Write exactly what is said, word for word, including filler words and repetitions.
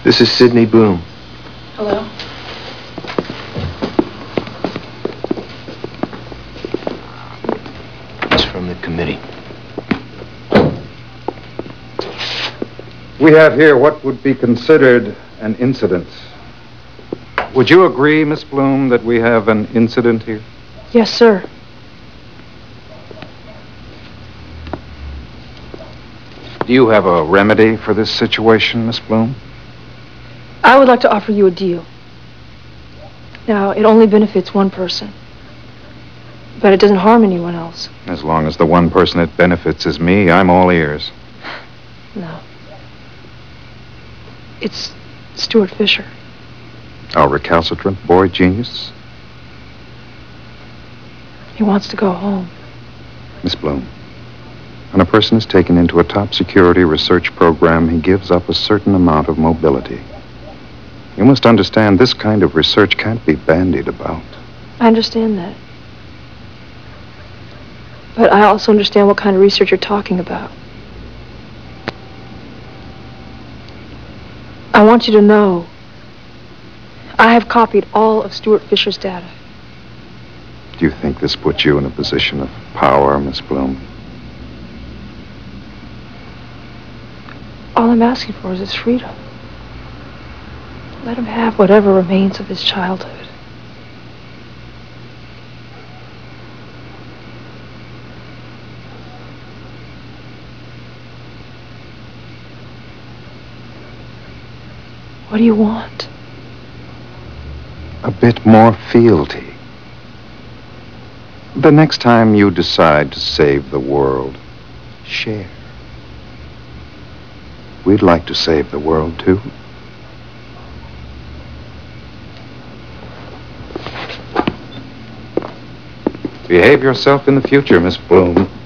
This is Sidney Bloom. Hello? It's from the committee. We have here what would be considered an incident. Would you agree, Miss Bloom, that we have an incident here? Yes, sir. Do you have a remedy for this situation, Miss Bloom? I would like to offer you a deal. Now, it only benefits one person, but it doesn't harm anyone else. As long as the one person it benefits is me, I'm all ears. No. It's Stuart Fisher. Our recalcitrant boy genius? He wants to go home. Miss Bloom, when a person is taken into a top security research program, he gives up a certain amount of mobility. You must understand this kind of research can't be bandied about. I understand that. But I also understand what kind of research you're talking about. I want you to know I have copied all of Stuart Fisher's data. Do you think this puts you in a position of power, Miss Bloom? All I'm asking for is his freedom. Let him have whatever remains of his childhood. What do you want? A bit more fealty. The next time you decide to save the world, share. We'd like to save the world, too. Behave yourself in the future, Miss Bloom.